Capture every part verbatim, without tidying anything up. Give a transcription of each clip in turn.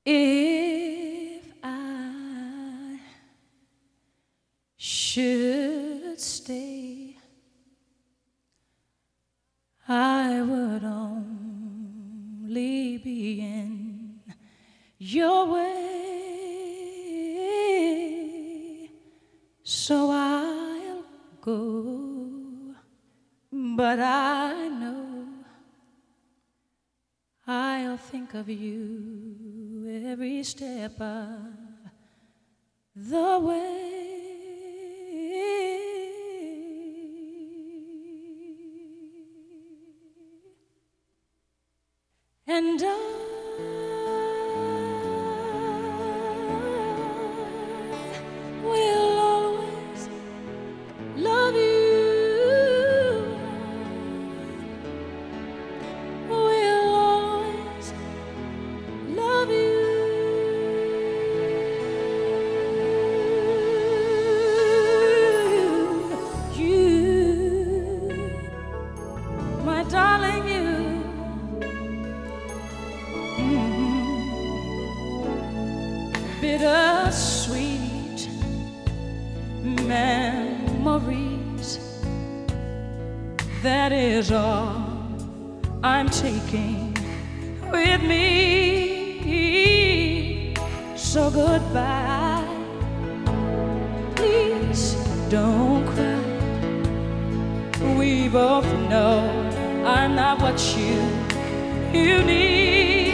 If I should stay, I would only be in your way, so I'll go, but I know I'll think of you every step of the way. And I will always love you. Will always love you. You, my darling, you. Bittersweet memories, that is all I'm taking with me. So goodbye, please don't cry. We both know I'm not what you, you need.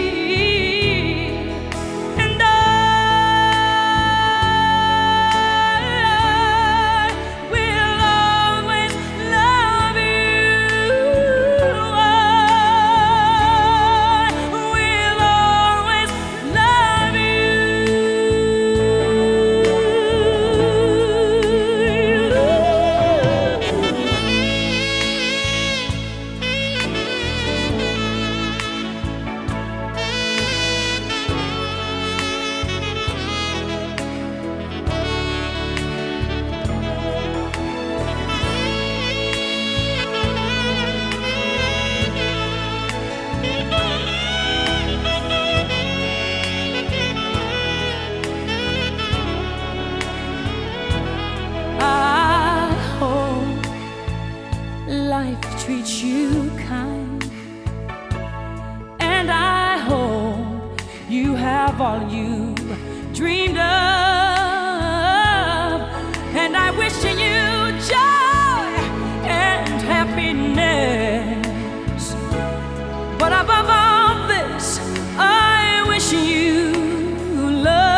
Life treats you kind, and I hope you have all you dreamed of, and I wish you joy and happiness, but above all this I wish you love.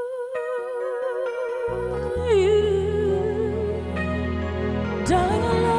You, darling, I love